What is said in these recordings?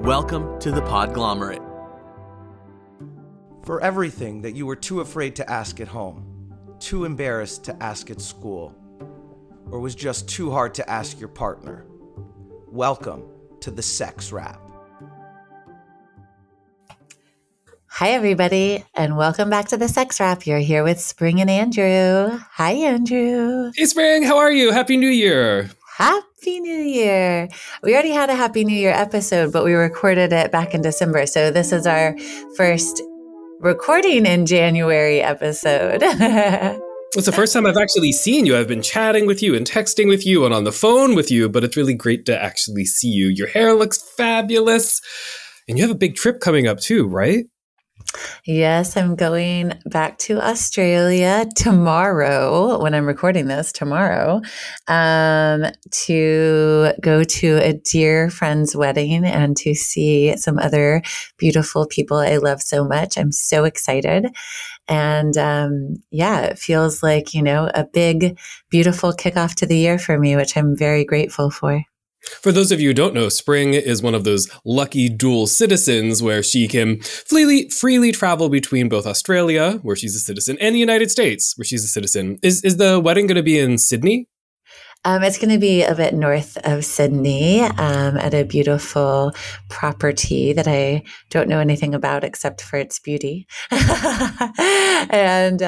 Welcome to the Podglomerate. For everything that you were too afraid to ask at home, too embarrassed to ask at school, or was just too hard to ask your partner, welcome to the Sex Wrap. Hi, everybody, and welcome back to the Sex Wrap. You're here with Spring and Andrew. Hi, Andrew. Hey, Spring. How are you? Happy New Year. Happy New Year. We already had a Happy New Year episode, but we recorded it back in December. So this is our first recording in January episode. It's the first time I've actually seen you. I've been chatting with you and texting with you and on the phone with you, but it's really great to actually see you. Your hair looks fabulous. And you have a big trip coming up too, right? Yes, I'm going back to Australia tomorrow, when I'm recording this tomorrow, to go to a dear friend's wedding and to see some other beautiful people I love so much. I'm so excited. And it feels like, a big, beautiful kickoff to the year for me, which I'm very grateful for. For those of you who don't know, Spring is one of those lucky dual citizens where she can freely travel between both Australia, where she's a citizen, and the United States, where she's a citizen. Is the wedding going to be in Sydney? It's going to be a bit north of Sydney, at a beautiful property that I don't know anything about except for its beauty. And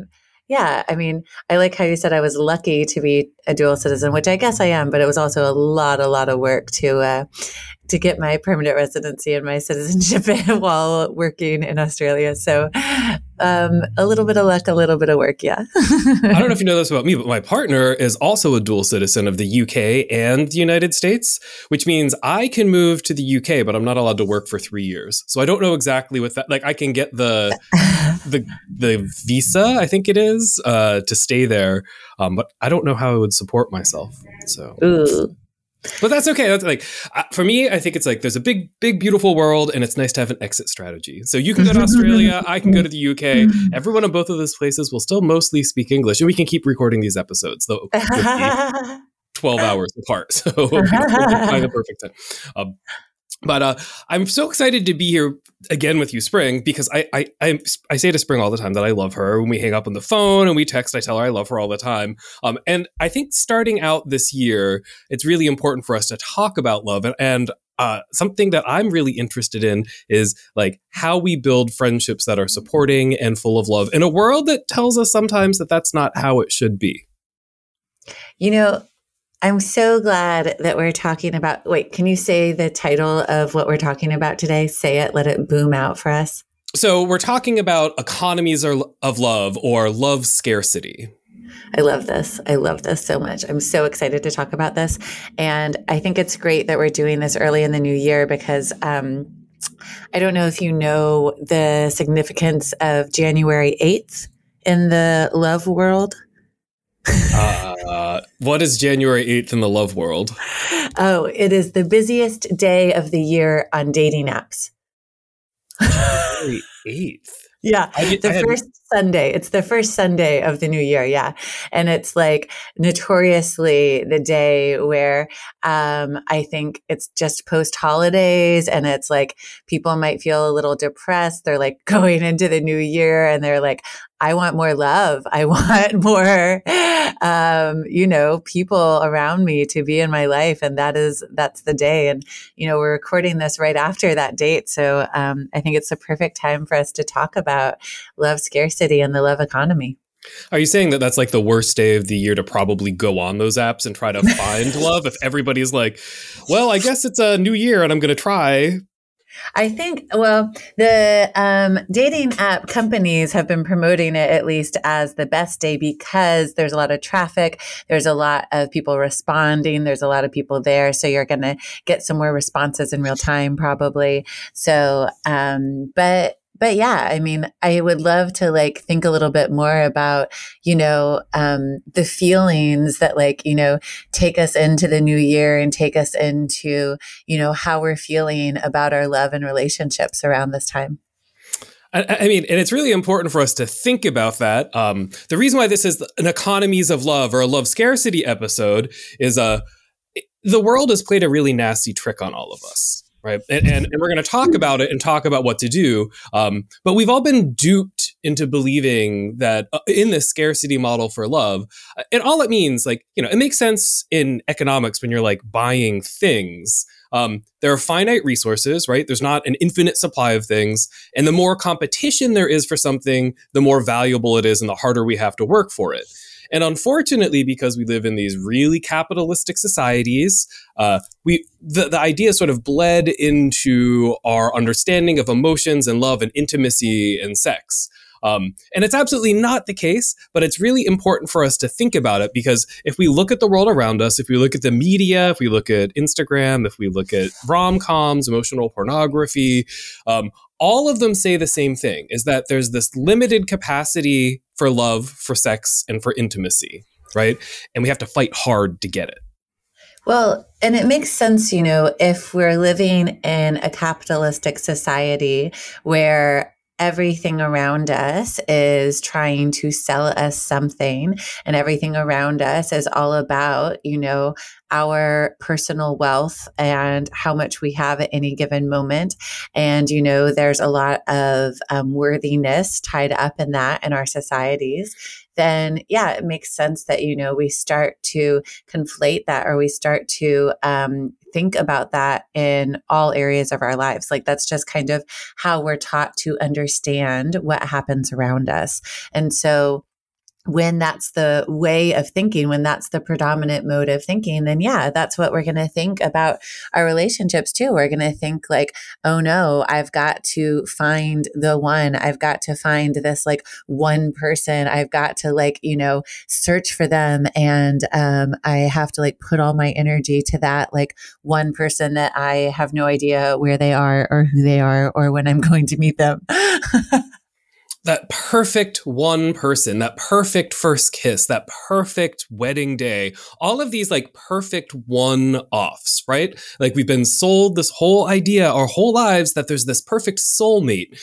I like how you said I was lucky to be a dual citizen, which I guess I am, but it was also a lot of work to get my permanent residency and my citizenship while working in Australia. So a little bit of luck, a little bit of work, yeah. I don't know if you know this about me, but my partner is also a dual citizen of the UK and the United States, which means I can move to the UK, but I'm not allowed to work for 3 years. So I don't know exactly what that, like I can get the visa, I think it is, to stay there. But I don't know how I would support myself. So. Ooh. But that's okay. That's like, for me, I think it's like there's a big, beautiful world, and it's nice to have an exit strategy. So you can go to Australia, I can go to the UK. Everyone in both of those places will still mostly speak English, and we can keep recording these episodes, though 12 hours apart. So we'll find the perfect time. But I'm so excited to be here again with you, Spring, because I say to Spring all the time that I love her. When we hang up on the phone and we text, I tell her I love her all the time. And I think starting out this year, it's really important for us to talk about love. And something that I'm really interested in is like how we build friendships that are supporting and full of love in a world that tells us sometimes that that's not how it should be. I'm so glad that we're talking about, can you say the title of what we're talking about today? Say it, let it boom out for us. So we're talking about economies of love or love scarcity. I love this. I love this so much. I'm so excited to talk about this. And I think it's great that we're doing this early in the new year because I don't know if you know the significance of January 8th in the love world. What is January 8th in the love world? Oh, it is the busiest day of the year on dating apps. January 8th? Yeah, first Sunday. It's the first Sunday of the new year, yeah. And it's like notoriously the day where I think it's just post-holidays and it's like people might feel a little depressed. They're like going into the new year and they're like, I want more love. I want more, people around me to be in my life. And that's the day. And, we're recording this right after that date. So I think it's the perfect time for us to talk about love scarcity and the love economy. Are you saying that that's like the worst day of the year to probably go on those apps and try to find love? If everybody's like, well, I guess it's a new year and I'm going to try. I think, the dating app companies have been promoting it at least as the best day because there's a lot of traffic. There's a lot of people responding. There's a lot of people there. So you're going to get some more responses in real time probably. So, But yeah, I mean, I would love to think a little bit more about, the feelings that take us into the new year and take us into, how we're feeling about our love and relationships around this time. I mean, and it's really important for us to think about that. The reason why this is an economies of love or a love scarcity episode is the world has played a really nasty trick on all of us. right? And we're going to talk about it and talk about what to do. But we've all been duped into believing that in this scarcity model for love, and all it means, like, it makes sense in economics when you're like buying things. There are finite resources, right? There's not an infinite supply of things. And the more competition there is for something, the more valuable it is and the harder we have to work for it. And unfortunately, because we live in these really capitalistic societies, the idea sort of bled into our understanding of emotions and love and intimacy and sex. And it's absolutely not the case, but it's really important for us to think about it, because if we look at the world around us, if we look at the media, if we look at Instagram, if we look at rom-coms, emotional pornography, all of them say the same thing, is that there's this limited capacity for love, for sex, and for intimacy, right? And we have to fight hard to get it. Well, and it makes sense, if we're living in a capitalistic society where everything around us is trying to sell us something, and everything around us is all about, our personal wealth and how much we have at any given moment. And, there's a lot of worthiness tied up in that in our societies. Then, yeah, it makes sense that, we start to conflate that, or we start to think about that in all areas of our lives. Like, that's just kind of how we're taught to understand what happens around us. And so when that's the way of thinking, when that's the predominant mode of thinking, then yeah, that's what we're going to think about our relationships too. We're going to think like, oh no, I've got to find the one. I've got to find this like one person. I've got to search for them. And I have to put all my energy to that one person that I have no idea where they are or who they are or when I'm going to meet them. That perfect one person, that perfect first kiss, that perfect wedding day, all of these perfect one-offs, right? We've been sold this whole idea our whole lives that there's this perfect soulmate.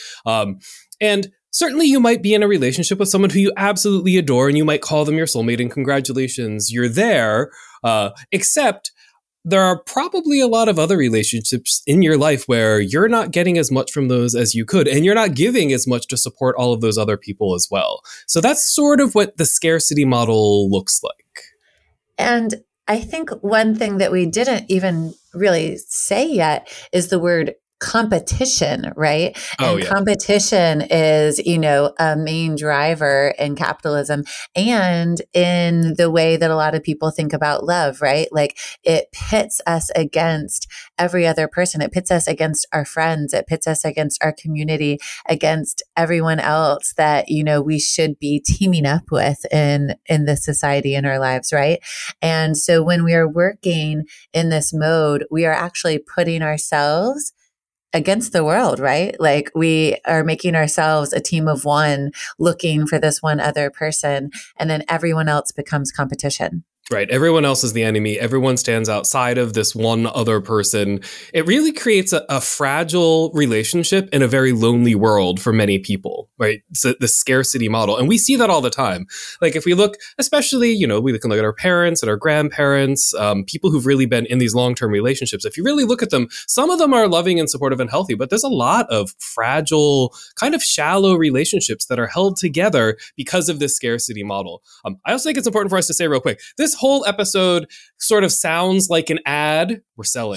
And certainly you might be in a relationship with someone who you absolutely adore and you might call them your soulmate, and congratulations, you're there. Except there are probably a lot of other relationships in your life where you're not getting as much from those as you could, and you're not giving as much to support all of those other people as well. So that's sort of what the scarcity model looks like. And I think one thing that we didn't even really say yet is the word competition, right? Oh, and yeah. Competition is, a main driver in capitalism and in the way that a lot of people think about love, right? It pits us against every other person. It pits us against our friends. It pits us against our community, against everyone else that, we should be teaming up with in this society in our lives, right? And so when we are working in this mode, we are actually putting ourselves against the world, right? We are making ourselves a team of one, looking for this one other person, and then everyone else becomes competition. Right. Everyone else is the enemy. Everyone stands outside of this one other person. It really creates a fragile relationship in a very lonely world for many people, right? So the scarcity model. And we see that all the time. If we look, especially, we can look at our parents and our grandparents, people who've really been in these long-term relationships. If you really look at them, some of them are loving and supportive and healthy, but there's a lot of fragile, kind of shallow relationships that are held together because of this scarcity model. I also think it's important for us to say real quick, this whole episode sort of sounds like an ad. We're selling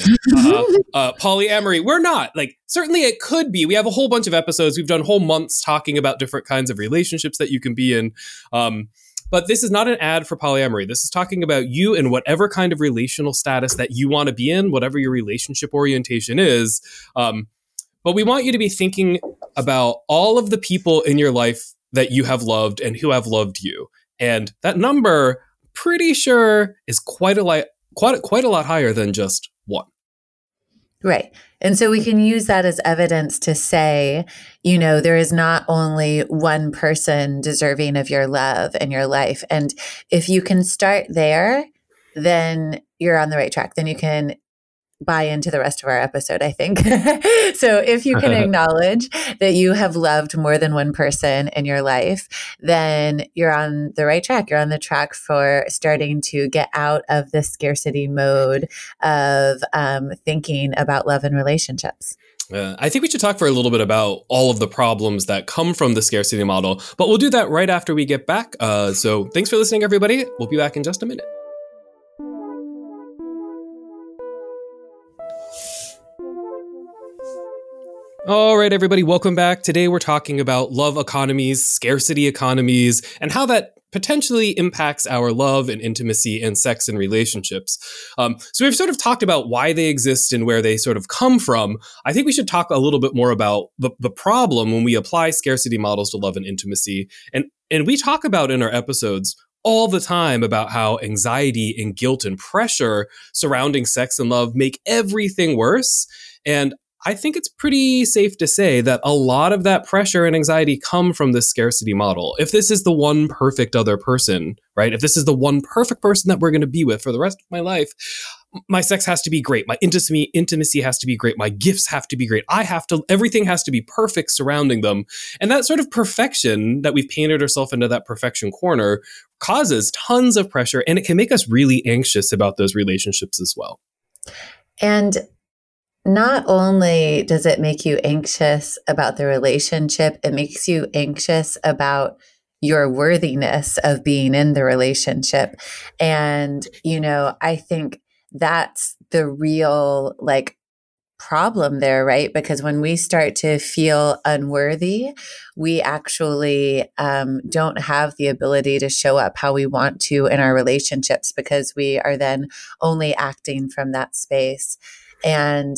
polyamory. We're not. Certainly it could be. We have a whole bunch of episodes. We've done whole months talking about different kinds of relationships that you can be in. But this is not an ad for polyamory. This is talking about you and whatever kind of relational status that you want to be in, whatever your relationship orientation is. But we want you to be thinking about all of the people in your life that you have loved and who have loved you. And that number, pretty sure, is quite a lot higher than just one. Right. And so we can use that as evidence to say, there is not only one person deserving of your love and your life. And if you can start there, then you're on the right track. Then you can buy into the rest of our episode, I think. So if you can acknowledge that you have loved more than one person in your life, then you're on the right track. You're on the track for starting to get out of the scarcity mode of thinking about love and relationships. I think we should talk for a little bit about all of the problems that come from the scarcity model, but we'll do that right after we get back. So thanks for listening, everybody. We'll be back in just a minute. All right, everybody, welcome back. Today we're talking about love economies, scarcity economies, and how that potentially impacts our love and intimacy and sex and relationships. So we've sort of talked about why they exist and where they sort of come from. I think we should talk a little bit more about the problem when we apply scarcity models to love and intimacy. And we talk about in our episodes all the time about how anxiety and guilt and pressure surrounding sex and love make everything worse. And I think it's pretty safe to say that a lot of that pressure and anxiety come from this scarcity model. If this is the one perfect other person, right? If this is the one perfect person that we're going to be with for the rest of my life, my sex has to be great. My intimacy has to be great. My gifts have to be great. Everything has to be perfect surrounding them. And that sort of perfection that we've painted ourselves into that perfection corner causes tons of pressure, and it can make us really anxious about those relationships as well. And not only does it make you anxious about the relationship, it makes you anxious about your worthiness of being in the relationship. And, I think that's the real problem there, right? Because when we start to feel unworthy, we actually don't have the ability to show up how we want to in our relationships, because we are then only acting from that space. And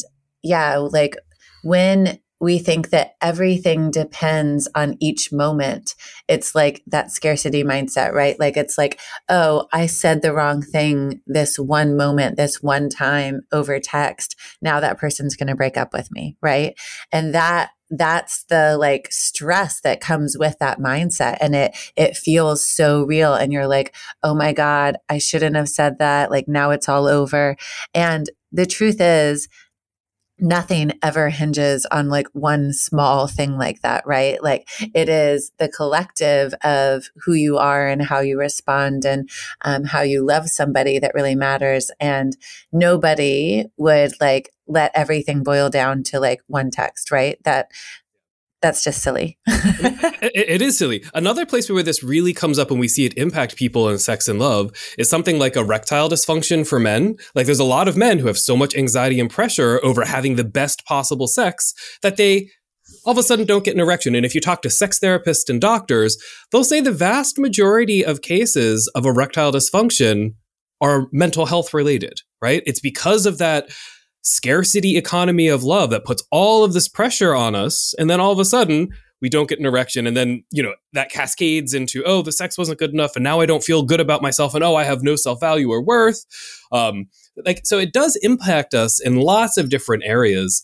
when we think that everything depends on each moment, it's like that scarcity mindset, right? It's like, oh, I said the wrong thing this one moment, this one time over text. Now that person's going to break up with me, right? And that's the stress that comes with that mindset. And it feels so real. And you're like, oh my God, I shouldn't have said that. Now it's all over. And the truth is, nothing ever hinges on one small thing like that, right? It is the collective of who you are and how you respond and how you love somebody that really matters. And nobody would let everything boil down to one text, right? That's just silly. It is silly. Another place where this really comes up when we see it impact people in sex and love is something like erectile dysfunction for men. There's a lot of men who have so much anxiety and pressure over having the best possible sex that they all of a sudden don't get an erection. And if you talk to sex therapists and doctors, they'll say the vast majority of cases of erectile dysfunction are mental health related, right? It's because of that scarcity economy of love that puts all of this pressure on us. And then all of a sudden we don't get an erection. And then, that cascades into, oh, the sex wasn't good enough. And now I don't feel good about myself. And oh, I have no self-value or worth. So it does impact us in lots of different areas.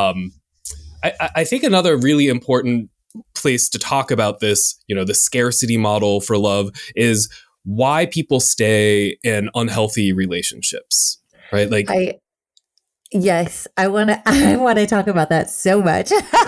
I think another really important place to talk about this, the scarcity model for love is why people stay in unhealthy relationships, right? Yes, I want to talk about that so much.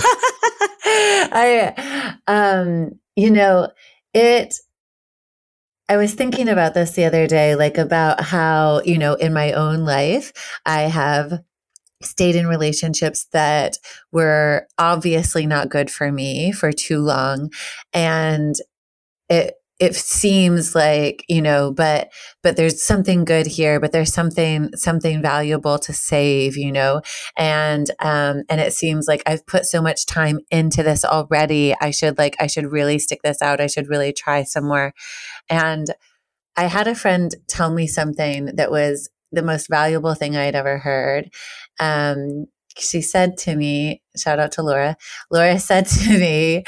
I was thinking about this the other day, about how, in my own life, I have stayed in relationships that were obviously not good for me for too long. And it seems like, but there's something good here, but there's something valuable to save, and it seems like I've put so much time into this already. I should really stick this out. I should really try some more. And I had a friend tell me something that was the most valuable thing I'd ever heard. She said to me, shout out to Laura. Laura said to me,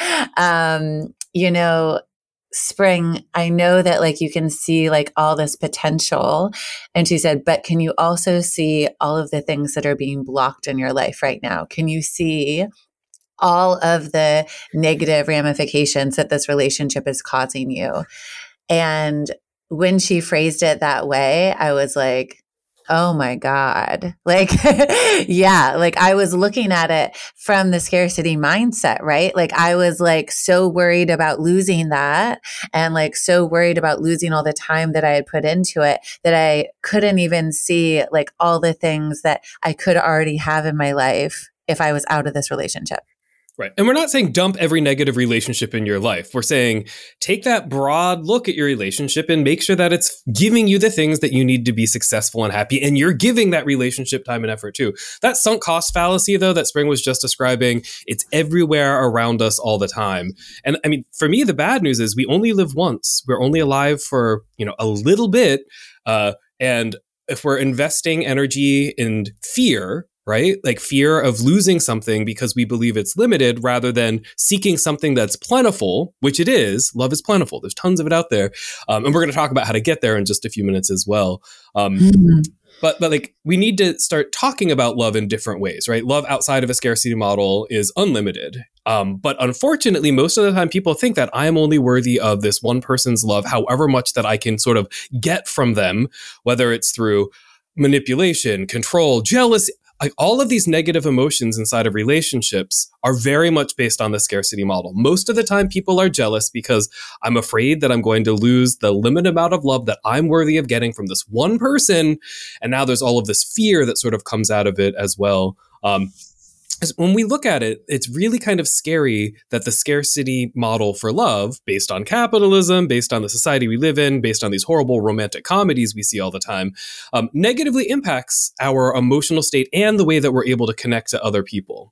Spring, I know that you can see all this potential. And she said, but can you also see all of the things that are being blocked in your life right now? Can you see all of the negative ramifications that this relationship is causing you? And when she phrased it that way, I was like, oh my God. Like, yeah, like I was looking at it from the scarcity mindset, right? Like I was like so worried about losing that and like so worried about losing all the time that I had put into it that I couldn't even see like all the things that I could already have in my life if I was out of this relationship. Right. And we're not saying dump every negative relationship in your life. We're saying take that broad look at your relationship and make sure that it's giving you the things that you need to be successful and happy. And you're giving that relationship time and effort too. That sunk cost fallacy, though, that Spring was just describing, it's everywhere around us all the time. And I mean, for me, the bad news is we only live once. We're only alive for, a little bit. And if we're investing energy in fear, right? Like fear of losing something because we believe it's limited rather than seeking something that's plentiful, which it is. Love is plentiful. There's tons of it out there. And we're going to talk about how to get there in just a few minutes as well. But like we need to start talking about love in different ways, right? Love outside of a scarcity model is unlimited. But unfortunately, most of the time people think that I am only worthy of this one person's love, however much that I can sort of get from them, whether it's through manipulation, control, jealousy. Like all of these negative emotions inside of relationships are very much based on the scarcity model. Most of the time people are jealous because I'm afraid that I'm going to lose the limited amount of love that I'm worthy of getting from this one person. And now there's all of this fear that sort of comes out of it as well. When we look at it, it's really kind of scary that the scarcity model for love, based on capitalism, based on the society we live in, based on these horrible romantic comedies we see all the time, negatively impacts our emotional state and the way that we're able to connect to other people.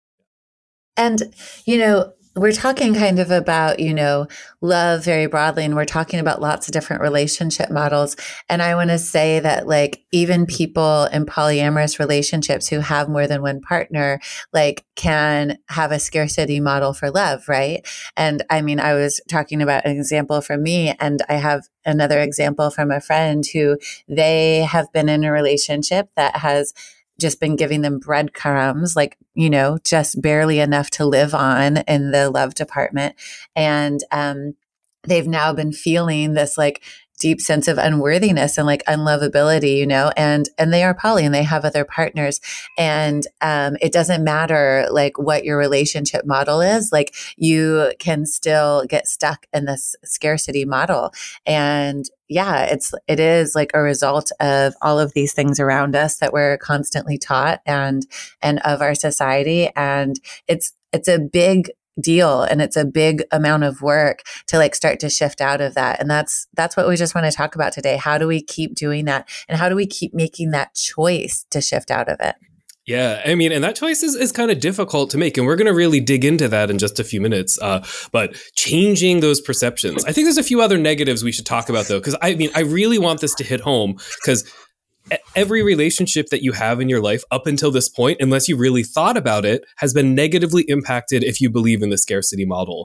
And, we're talking kind of about, love very broadly, and we're talking about lots of different relationship models. And I want to say that like even people in polyamorous relationships who have more than one partner, like can have a scarcity model for love, right? And I mean, I was talking about an example from me, and I have another example from a friend who they have been in a relationship that has just been giving them breadcrumbs, like, just barely enough to live on in the love department. And they've now been feeling this like deep sense of unworthiness and like unlovability, and they are poly and they have other partners. And it doesn't matter like what your relationship model is, like you can still get stuck in this scarcity model. And yeah, it is like a result of all of these things around us that we're constantly taught and of our society. And it's a big deal, and it's a big amount of work to like start to shift out of that. And that's what we just want to talk about today. How do we keep doing that? And how do we keep making that choice to shift out of it? Yeah, I mean, and that choice is kind of difficult to make. And we're going to really dig into that in just a few minutes. But changing those perceptions. I think there's a few other negatives we should talk about, though, because I mean, I really want this to hit home because every relationship that you have in your life up until this point, unless you really thought about it, has been negatively impacted if you believe in the scarcity model.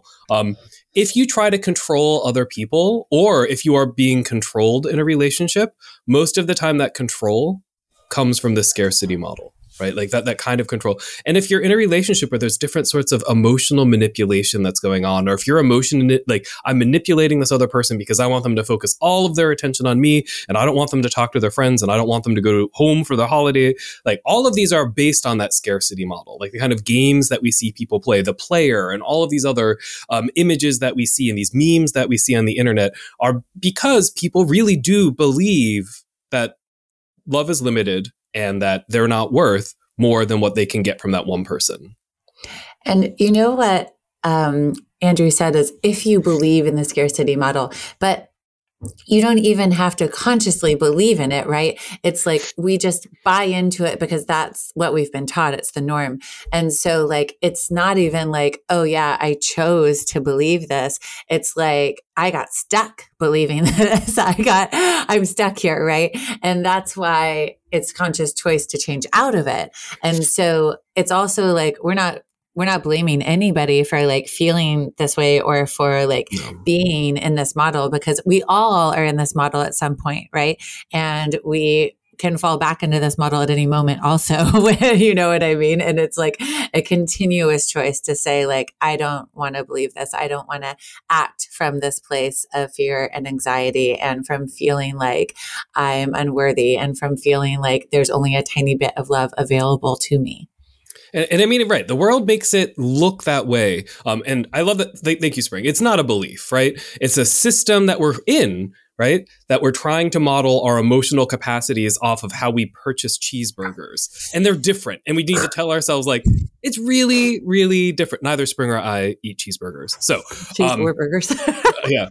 If you try to control other people, or if you are being controlled in a relationship, most of the time that control comes from the scarcity model. Right? Like that kind of control. And if you're in a relationship where there's different sorts of emotional manipulation that's going on, or if your emotion, like I'm manipulating this other person because I want them to focus all of their attention on me, and I don't want them to talk to their friends, and I don't want them to go home for the holiday. Like all of these are based on that scarcity model, like the kind of games that we see people play, the player, and all of these other images that we see and these memes that we see on the internet are because people really do believe that love is limited and that they're not worth more than what they can get from that one person. And you know what Andrew said is if you believe in the scarcity model, but you don't even have to consciously believe in it, right? It's like we just buy into it because that's what we've been taught. It's the norm. And so like, it's not even like, oh yeah, I chose to believe this. It's like, I got stuck believing this. I'm stuck here, right? And that's why it's conscious choice to change out of it. And so it's also like, we're not blaming anybody for like feeling this way or for like being in this model, because we all are in this model at some point, right? And we can fall back into this model at any moment also. You know what I mean? And it's like a continuous choice to say, like, I don't want to believe this. I don't want to act from this place of fear and anxiety, and from feeling like I'm unworthy, and from feeling like there's only a tiny bit of love available to me. And I mean, right, the world makes it look that way. And I love that. Thank you, Spring. It's not a belief, right? It's a system that we're in, right? That we're trying to model our emotional capacities off of how we purchase cheeseburgers. And they're different. And we need to tell ourselves, like, it's really, really different. Neither Spring or I eat cheeseburgers. So, cheeseburgers. Yeah.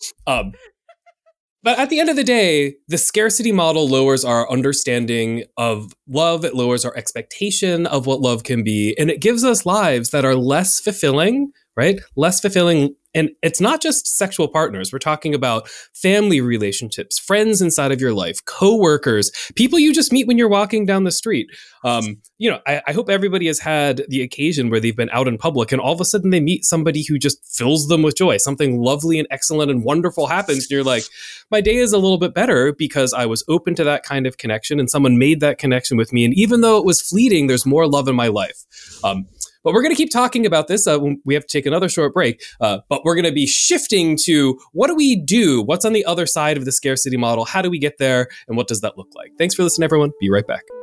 But at the end of the day, the scarcity model lowers our understanding of love. It lowers our expectation of what love can be. And it gives us lives that are less fulfilling, right? Less fulfilling. And it's not just sexual partners. We're talking about family relationships, friends inside of your life, coworkers, people you just meet when you're walking down the street. I hope everybody has had the occasion where they've been out in public and all of a sudden they meet somebody who just fills them with joy. Something lovely and excellent and wonderful happens. And you're like, my day is a little bit better because I was open to that kind of connection and someone made that connection with me. And even though it was fleeting, there's more love in my life. But we're going to keep talking about this. We have to take another short break. But we're going to be shifting to what do we do? What's on the other side of the scarcity model? How do we get there? And what does that look like? Thanks for listening, everyone. Be right back.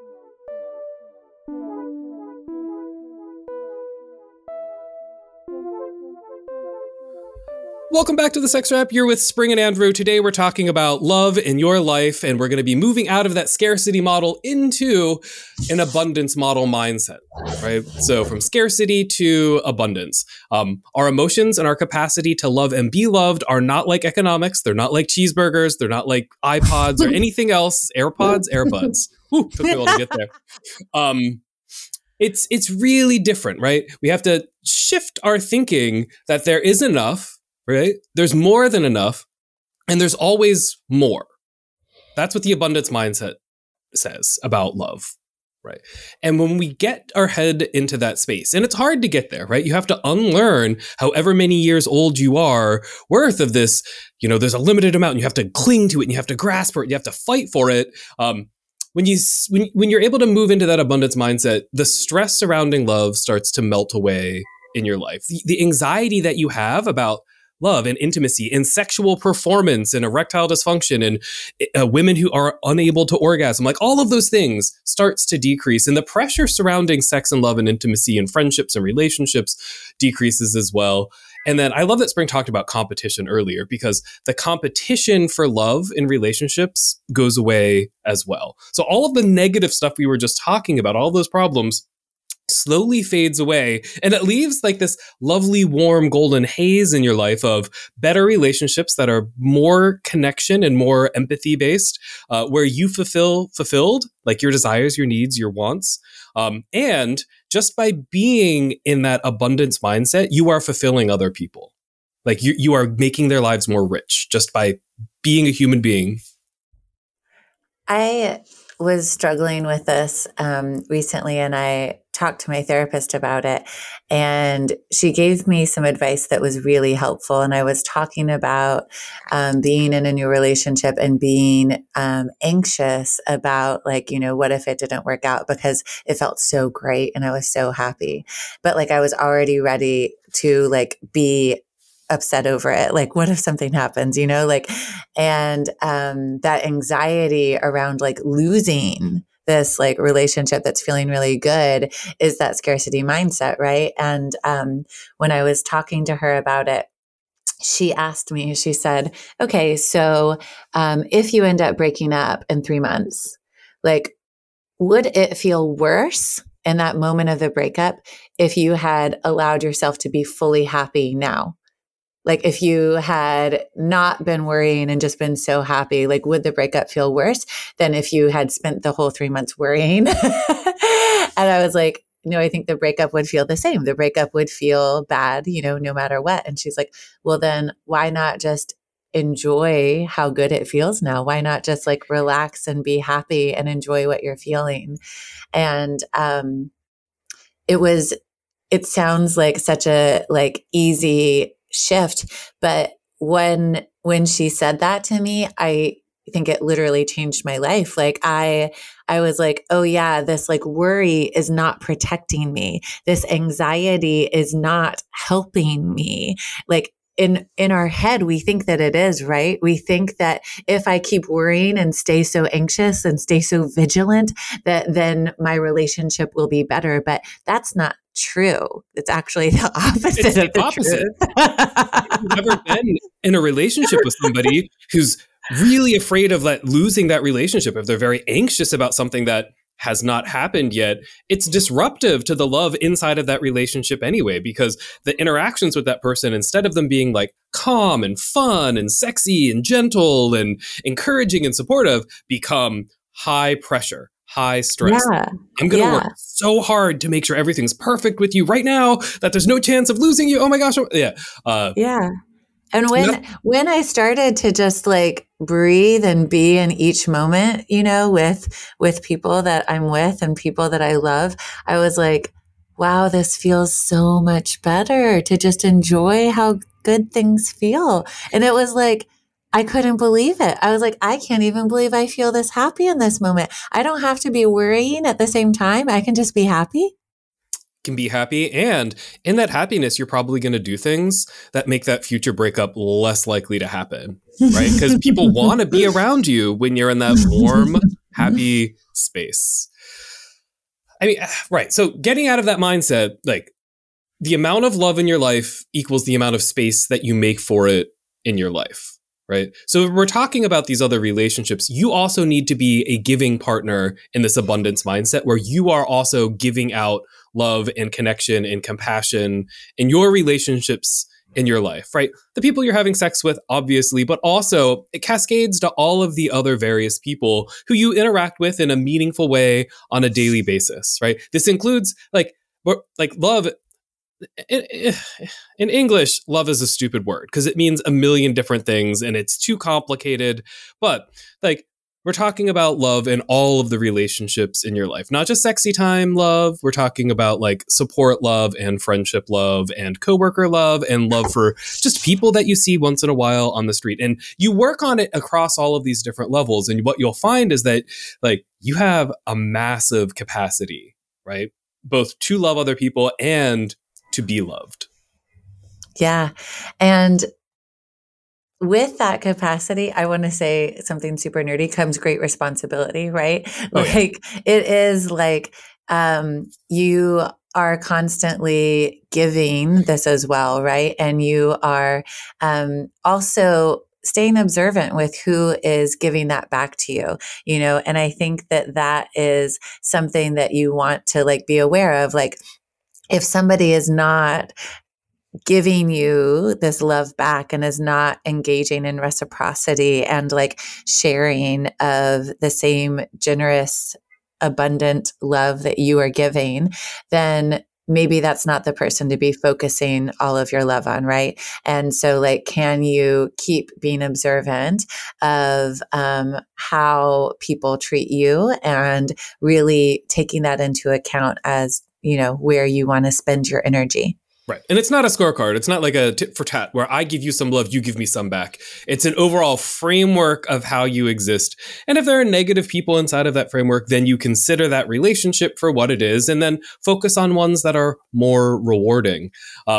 Welcome back to the Sex Wrap. You're with Spring and Andrew. Today we're talking about love in your life, and we're going to be moving out of that scarcity model into an abundance model mindset, right? So from scarcity to abundance. Our emotions and our capacity to love and be loved are not like economics. They're not like cheeseburgers. They're not like iPods or anything else. AirPods. Whew, took me a while to get there. It's really different, right? We have to shift our thinking that there is enough, right? There's more than enough, and there's always more. That's what the abundance mindset says about love, right? And when we get our head into that space, and it's hard to get there, right? You have to unlearn however many years old you are worth of this, there's a limited amount, and you have to cling to it, and you have to grasp for it, and you have to fight for it. When you're able to move into that abundance mindset, the stress surrounding love starts to melt away in your life. The anxiety that you have about love and intimacy and sexual performance and erectile dysfunction and women who are unable to orgasm, like all of those things starts to decrease. And the pressure surrounding sex and love and intimacy and friendships and relationships decreases as well. And then I love that Spring talked about competition earlier, because the competition for love in relationships goes away as well. So all of the negative stuff we were just talking about, all those problems, slowly fades away, and it leaves like this lovely, warm, golden haze in your life of better relationships that are more connection and more empathy based, where you fulfilled like your desires, your needs, your wants. And just by being in that abundance mindset, you are fulfilling other people. Like you are making their lives more rich just by being a human being. I was struggling with this recently, and I talked to my therapist about it, and she gave me some advice that was really helpful. And I was talking about being in a new relationship and being anxious about, like, what if it didn't work out, because it felt so great and I was so happy. But like I was already ready to like be upset over it. Like, what if something happens, and that anxiety around like losing this like relationship that's feeling really good is that scarcity mindset, right? And when I was talking to her about it, she asked me, she said, okay, so if you end up breaking up in 3 months, like, would it feel worse in that moment of the breakup if you had allowed yourself to be fully happy now? Like, if you had not been worrying and just been so happy, like, would the breakup feel worse than if you had spent the whole 3 months worrying? And I was like, no, I think the breakup would feel the same. The breakup would feel bad, no matter what. And she's like, well, then why not just enjoy how good it feels now? Why not just like relax and be happy and enjoy what you're feeling? And it sounds like such a like easy shift, but when she said that to me, I think it literally changed my life. Like I was like, oh yeah, this like worry is not protecting me. This anxiety is not helping me. Like in our head, we think that it is, right? We think that if I keep worrying and stay so anxious and stay so vigilant, that then my relationship will be better. But that's not true. It's actually the opposite It's the of the opposite. truth. You've never been in a relationship with somebody who's really afraid of losing that relationship, if they're very anxious about something that has not happened yet, it's disruptive to the love inside of that relationship anyway, because the interactions with that person, instead of them being like calm and fun and sexy and gentle and encouraging and supportive, become high pressure, high stress. Yeah. I'm going to work so hard to make sure everything's perfect with you right now, that there's no chance of losing you. Oh my gosh. Yeah. Yeah. And when I started to just like breathe and be in each moment, you know, with people that I'm with and people that I love, I was like, wow, this feels so much better to just enjoy how good things feel. And it was like, I couldn't believe it. I was like, I can't even believe I feel this happy in this moment. I don't have to be worrying at the same time. I can just be happy. Can be happy, and in that happiness you're probably going to do things that make that future breakup less likely to happen, right? Because people want to be around you when you're in that warm, happy space. I mean, right. So getting out of that mindset, like the amount of love in your life equals the amount of space that you make for it in your life, right? So if we're talking about these other relationships, you also need to be a giving partner in this abundance mindset where you are also giving out love and connection and compassion in your relationships in your life, right? The people you're having sex with, obviously, but also it cascades to all of the other various people who you interact with in a meaningful way on a daily basis, right? This includes like love. In English, love is a stupid word because it means a million different things and it's too complicated. But like, we're talking about love in all of the relationships in your life, not just sexy time love. We're talking about like support love and friendship love and coworker love and love for just people that you see once in a while on the street. And you work on it across all of these different levels. And what you'll find is that like you have a massive capacity, right? Both to love other people and to be loved. Yeah. And with that capacity, I want to say something super nerdy, comes great responsibility, right? Oh, like it is like you are constantly giving this as well, right? And you are also staying observant with who is giving that back to you, you know? And I think that that is something that you want to like be aware of. Like if somebody is not giving you this love back and is not engaging in reciprocity and like sharing of the same generous, abundant love that you are giving, then maybe that's not the person to be focusing all of your love on, right? And so like, can you keep being observant of how people treat you and really taking that into account as, you know, where you want to spend your energy? Right. And it's not a scorecard. It's not like a tit for tat where I give you some love, you give me some back. It's an overall framework of how you exist. And if there are negative people inside of that framework, then you consider that relationship for what it is and then focus on ones that are more rewarding.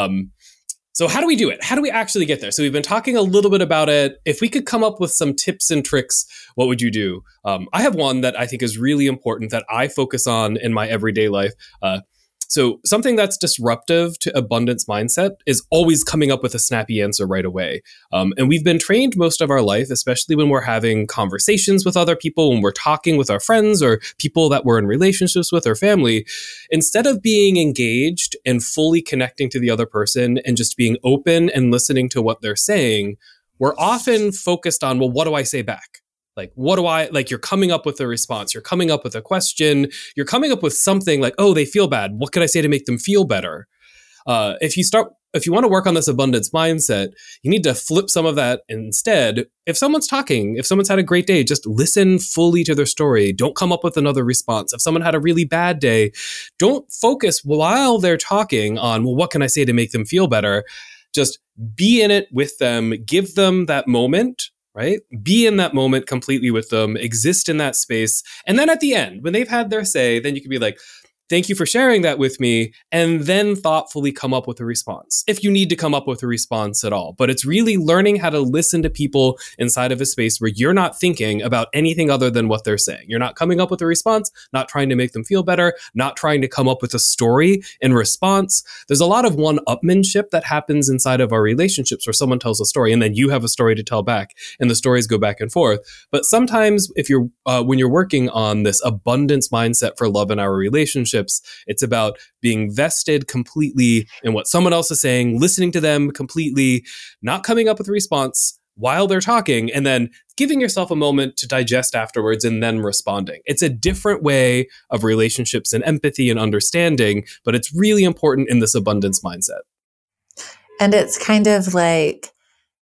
So how do we do it? How do we actually get there? So we've been talking a little bit about it. If we could come up with some tips and tricks, what would you do? I have one that I think is really important that I focus on in my everyday life. So something that's disruptive to abundance mindset is always coming up with a snappy answer right away. And we've been trained most of our life, especially when we're having conversations with other people, when we're talking with our friends or people that we're in relationships with or family, instead of being engaged and fully connecting to the other person and just being open and listening to what they're saying, we're often focused on, well, what do I say back? Like, you're coming up with a response, you're coming up with a question, you're coming up with something like, oh, they feel bad. What can I say to make them feel better? If you want to work on this abundance mindset, you need to flip some of that instead. If someone's talking, if someone's had a great day, just listen fully to their story. Don't come up with another response. If someone had a really bad day, don't focus while they're talking on, well, what can I say to make them feel better? Just be in it with them, give them that moment right? Be in that moment completely with them, exist in that space. And then at the end, when they've had their say, then you can be like, thank you for sharing that with me, and then thoughtfully come up with a response, if you need to come up with a response at all. But it's really learning how to listen to people inside of a space where you're not thinking about anything other than what they're saying. You're not coming up with a response, not trying to make them feel better, not trying to come up with a story in response. There's a lot of one-upmanship that happens inside of our relationships where someone tells a story and then you have a story to tell back, and the stories go back and forth. But sometimes if you're when you're working on this abundance mindset for love in our relationships, it's about being vested completely in what someone else is saying, listening to them completely, not coming up with a response while they're talking, and then giving yourself a moment to digest afterwards and then responding. It's a different way of relationships and empathy and understanding, but it's really important in this abundance mindset. And it's kind of like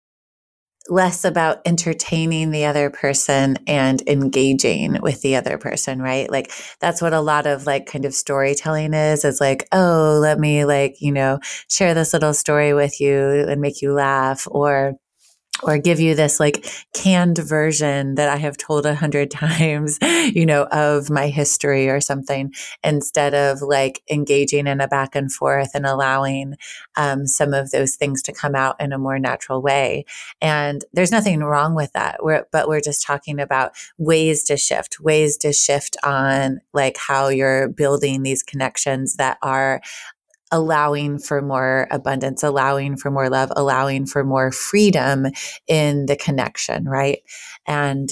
less about entertaining the other person and engaging with the other person, right? Like that's what a lot of like kind of storytelling is like, oh, let me like, share this little story with you and make you laugh, or give you this like canned version that I have told 100 times, of my history or something, instead of like engaging in a back and forth and allowing some of those things to come out in a more natural way. And there's nothing wrong with that. But we're just talking about ways to shift on like how you're building these connections that are allowing for more abundance, allowing for more love, allowing for more freedom in the connection, right? And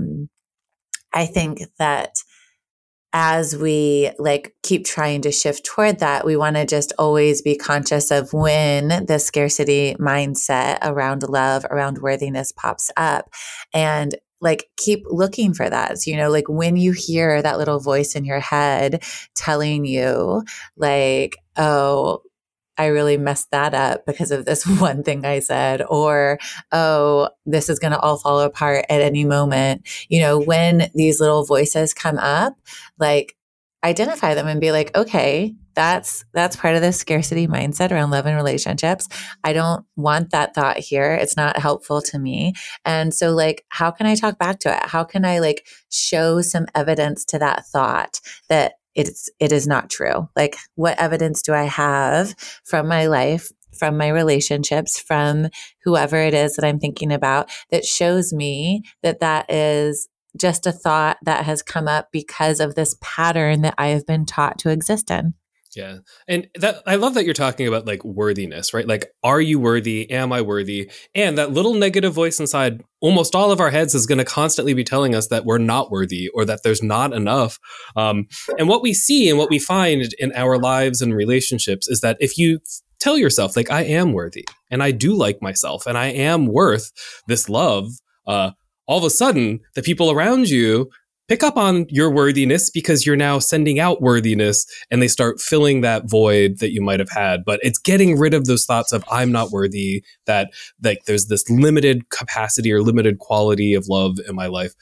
I think that as we like keep trying to shift toward that, we want to just always be conscious of when the scarcity mindset around love, around worthiness pops up, and like keep looking for that. Like when you hear that little voice in your head telling you like, oh, I really messed that up because of this one thing I said, or, oh, this is going to all fall apart at any moment. When these little voices come up, like identify them and be like, okay, that's part of the scarcity mindset around love and relationships. I don't want that thought here. It's not helpful to me. And so like, how can I talk back to it? How can I like show some evidence to that thought that it is not true? Like, what evidence do I have from my life, from my relationships, from whoever it is that I'm thinking about that shows me that is just a thought that has come up because of this pattern that I have been taught to exist in? Yeah. And that I love that you're talking about like worthiness, right? Like, are you worthy? Am I worthy? And that little negative voice inside almost all of our heads is going to constantly be telling us that we're not worthy or that there's not enough. And what we see and what we find in our lives and relationships is that if you tell yourself like, I am worthy and I do like myself and I am worth this love, all of a sudden the people around you pick up on your worthiness because you're now sending out worthiness, and they start filling that void that you might have had. But it's getting rid of those thoughts of I'm not worthy, that like there's this limited capacity or limited quality of love in my life.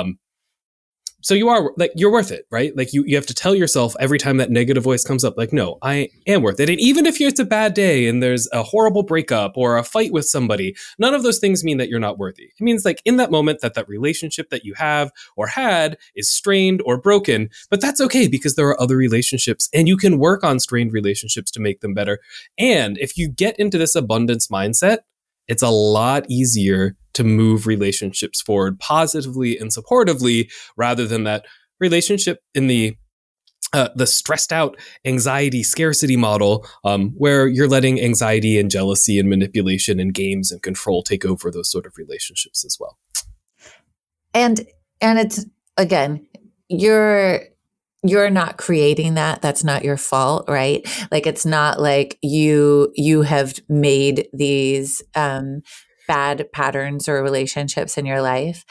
So you are like, you're worth it, right? Like you have to tell yourself every time that negative voice comes up, like, no, I am worth it. And even if it's a bad day and there's a horrible breakup or a fight with somebody, none of those things mean that you're not worthy. It means like in that moment that relationship that you have or had is strained or broken, but that's okay because there are other relationships and you can work on strained relationships to make them better. And if you get into this abundance mindset, it's a lot easier to move relationships forward positively and supportively rather than that relationship in the stressed out anxiety scarcity model where you're letting anxiety and jealousy and manipulation and games and control take over those sort of relationships as well. And it's, again, you're not creating that. That's not your fault, right? Like, it's not like you have made these bad patterns or relationships in your life.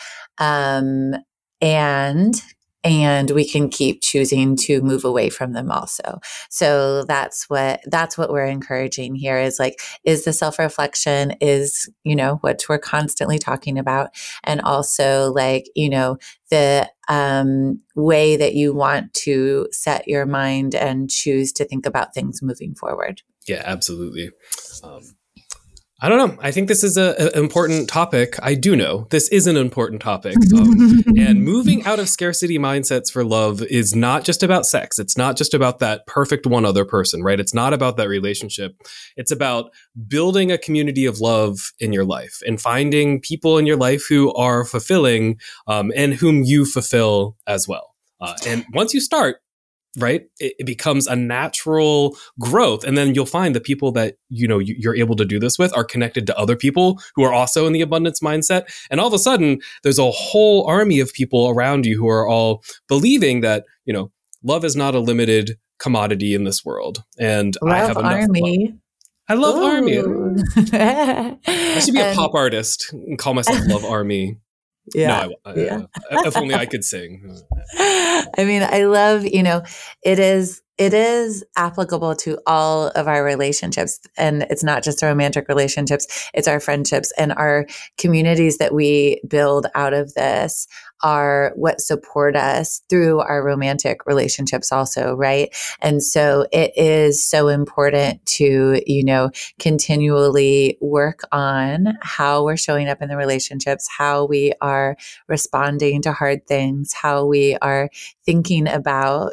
And we can keep choosing to move away from them also. So that's what we're encouraging here is like, is the self-reflection is, what we're constantly talking about. And also like, the way that you want to set your mind and choose to think about things moving forward. Yeah, absolutely. I don't know. I think this is an important topic. I do know this is an important topic. And moving out of scarcity mindsets for love is not just about sex. It's not just about that perfect one other person, right? It's not about that relationship. It's about building a community of love in your life and finding people in your life who are fulfilling and whom you fulfill as well. And once you start, right, it becomes a natural growth. And then you'll find the people that, you're able to do this with are connected to other people who are also in the abundance mindset. And all of a sudden, there's a whole army of people around you who are all believing that, love is not a limited commodity in this world. And love I have enough army. love. I love Ooh. Army. I should be a pop artist and call myself Love Army. Yeah. No, if only I could sing. I mean, I love, it is applicable to all of our relationships. And it's not just romantic relationships, it's our friendships and our communities that we build out of this are what support us through our romantic relationships also, right? And so it is so important to, continually work on how we're showing up in the relationships, how we are responding to hard things, how we are thinking about,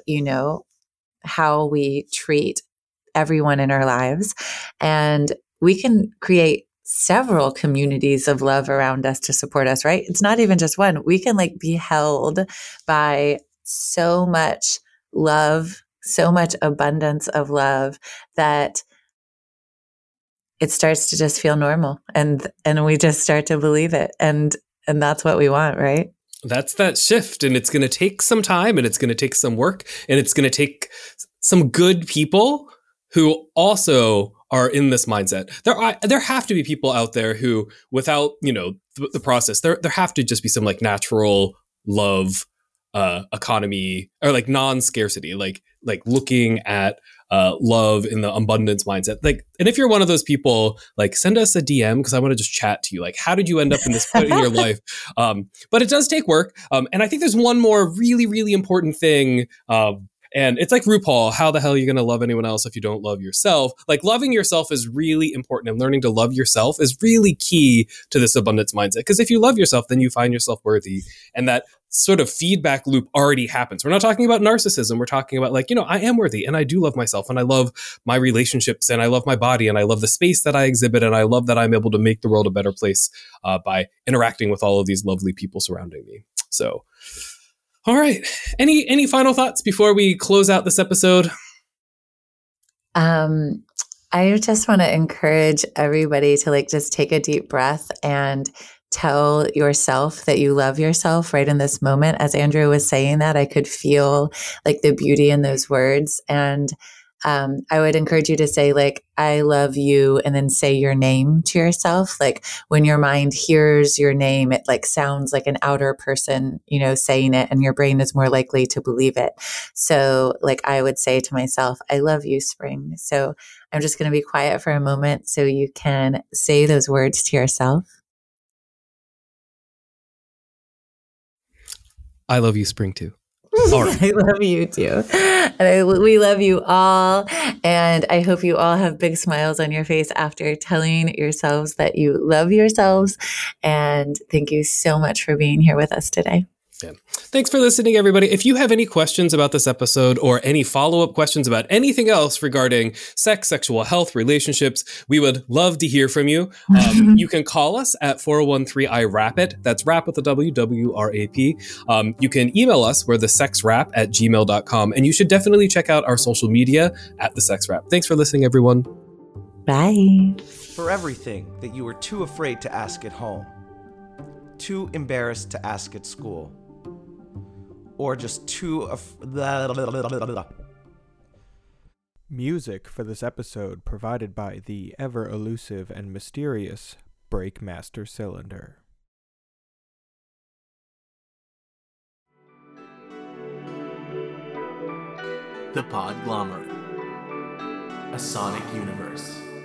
how we treat everyone in our lives. And we can create several communities of love around us to support us, right? It's not even just one. We can be held by so much love, so much abundance of love that it starts to just feel normal and we just start to believe it. And that's what we want, right? That's that shift. And it's going to take some time and it's going to take some work and it's going to take some good people who also are in this mindset. There have to be people out there who, without, the process, there have to just be some natural love economy or non-scarcity, like looking at love in the abundance mindset. And if you're one of those people, send us a DM because I want to just chat to you. How did you end up in this point in your life? But it does take work. And I think there's one more really, really important thing. And it's like RuPaul, how the hell are you going to love anyone else if you don't love yourself? Loving yourself is really important, and learning to love yourself is really key to this abundance mindset. Because if you love yourself, then you find yourself worthy. And that sort of feedback loop already happens. We're not talking about narcissism. We're talking about I am worthy and I do love myself and I love my relationships and I love my body and I love the space that I exhibit and I love that I'm able to make the world a better place by interacting with all of these lovely people surrounding me. So, all right. Any final thoughts before we close out this episode? I just want to encourage everybody to just take a deep breath and tell yourself that you love yourself right in this moment. As Andrew was saying that, I could feel the beauty in those words. And I would encourage you to say I love you and then say your name to yourself. When your mind hears your name, it sounds like an outer person, saying it, and your brain is more likely to believe it. So I would say to myself, I love you, Spring. So I'm just going to be quiet for a moment so you can say those words to yourself. I love you, Spring, too. Right. I love you too. And we love you all. And I hope you all have big smiles on your face after telling yourselves that you love yourselves. And thank you so much for being here with us today. Yeah. Thanks for listening, everybody. If you have any questions about this episode or any follow-up questions about anything else regarding sex, sexual health, relationships, we would love to hear from you. You can call us at 413-I-RAP-IT. That's rap with a W, W-R-A-P. You can email us. We're thesexrap@gmail.com. And you should definitely check out our social media at thesexrap. Thanks for listening, everyone. Bye. For everything that you were too afraid to ask at home, too embarrassed to ask at school, or just too Music for this episode provided by the ever elusive and mysterious Breakmaster Cylinder. The Podglomerate. A sonic universe.